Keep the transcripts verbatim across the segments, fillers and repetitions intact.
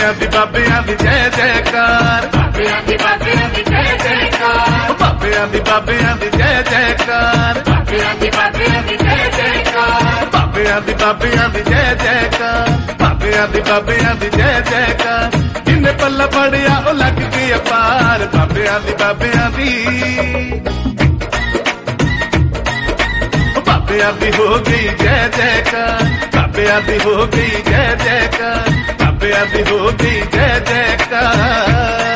बाबियां दी बाबियां दी जय जयकार, बाबियां दी बाबियां दी जय जयकार, बाबियां दी बाबियां दी जय जयकार, बाबियां दी बाबियां दी जय जयकार, बाबियां दी बाबियां दी जय जयकार, बाबियां दी बाबियां दी जय जयकार। जिन्हें पल्ला पड़िया ओ लग गई अपार, बाबियां दी बाबियां दी, बाबियां दी हो गई जय जयकार, बाबियां दी हो गई जय जयकार, बाबियां दी हो गई जय जयकार।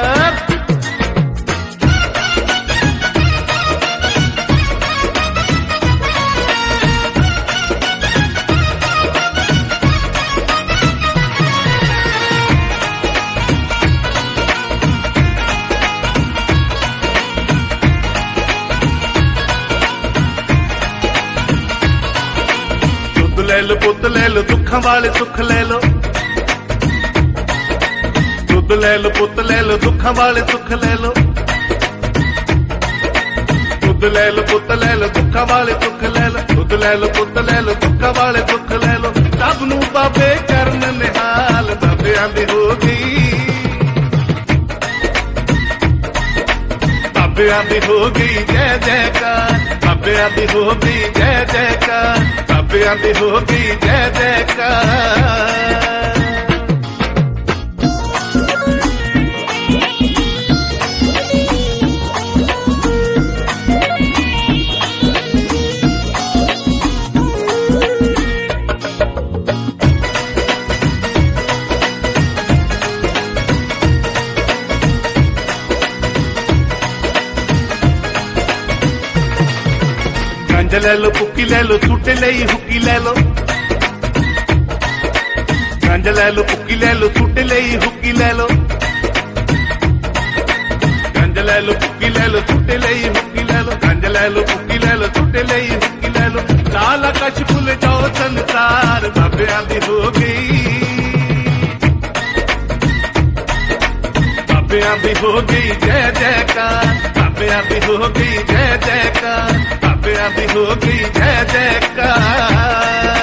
ले लो पुत ले लो दुखों वाले सुख ले लो, दुध ले लो पुत ले लो दुखों वाले सुख ले लो, दुध ले लो पुत ले लो दुखों वाले सुख ले लो, दुध ले लो पुत ले लो दुखों वाले सुख ले लो। सब नू बाबे करन निहाल, बाबियां दी हो गई, बाबियां दी हो गई जय जयकार, बाबियां दी हो गई जय जयकार, बाबियां दी हो गई जय जयकार। गंज ले लो पुक्की ले लो सूटे ले हुक्की ले लो, गंज ले लो पुक्की ले लो सूटे ले हुक्की ले लो, गंज ले लो पुक्की ले लो सूटे ले हुक्की ले लो, गंज ले लो पुक्की ले लो सूटे ले हुक्की ले लो। लाल आकाश भूल जाओ संसार, बाबियां दी हो गई, बाबियां दी हो गई जय जयकार, बाबियां दी हो गई जय जयकार, बाबियां दी हो गई जय जयकार।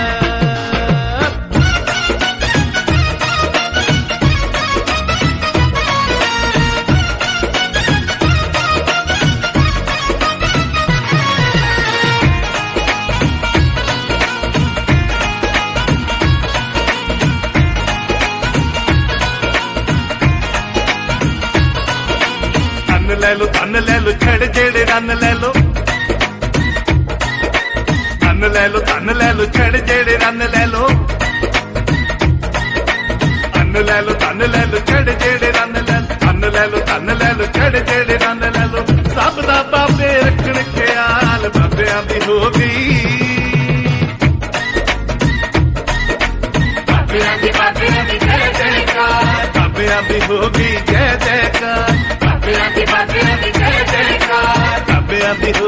धन ले लो धन ले लो छड़ जेड़े रन ले लो, धन ले लो धन ले लो छड़ जेड़े रन ले लो, धन ले लो धन ले लो छड़ जेड़े रन ले लो, धन ले लो धन ले लो छड़ जेड़े रन ले लो। सब दा बाबे रखण ख्याल, बाबियां दी हो गई, बाबियां दी बाबियां दी जय जयकार, बाबियां दी हो गई जय जयकार, बाबियां दी बाबियां दी जय जयकार, बाबियां दी